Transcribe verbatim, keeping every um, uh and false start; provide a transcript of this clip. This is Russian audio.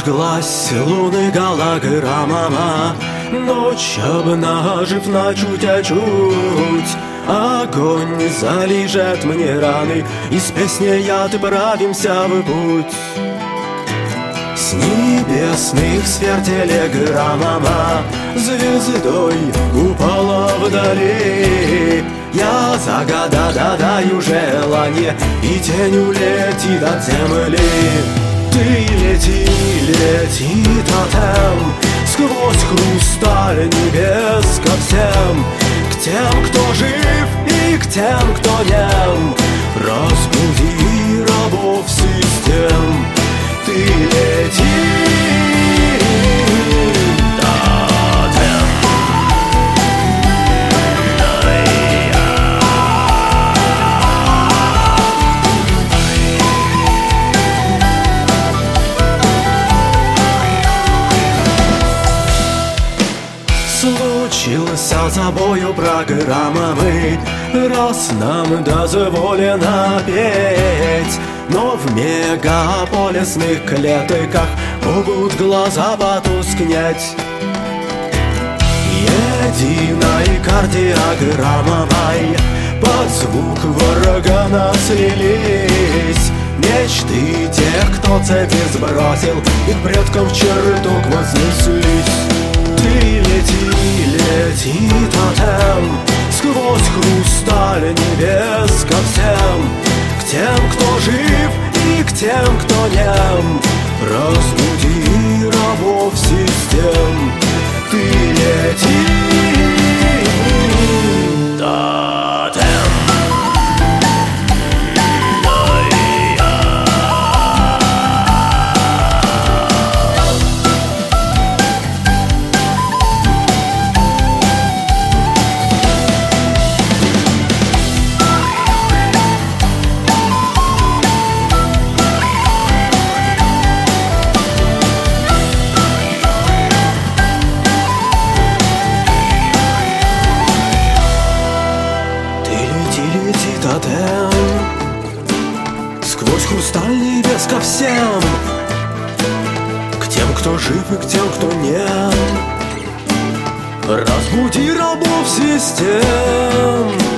Зажглась луны голограмма, ночь обнажив на чуть, а чуть. Огонь залижет мне раны, и с песней отправимся в путь. С небесных сфер телеграмма звездой упала вдали. Я загадаю желание, и тень улетит от земли. Ты лети, лети, тотем, сквозь хрусталь небес ко всем, к тем, кто жив, и к тем, кто нем. Разбуди рабов систем. Ты лети, тотем. Случился забою программы, раз нам дозволено петь. Но в мегаполисных клетках могут глаза потускнеть. Единой кардиограммой под звук варгана слились мечты тех, кто цепи сбросил, и к предкам в чертог вознеслись. Ты лети, лети, тотем, сквозь хрусталь небес ко всем, к тем, кто жив, и к тем, кто нем. Разбуди рабов систем. Ты лети, тотем. Сквозь хрусталь небес ко всем, к тем, кто жив, и к тем, кто нет. Разбуди рабов систем.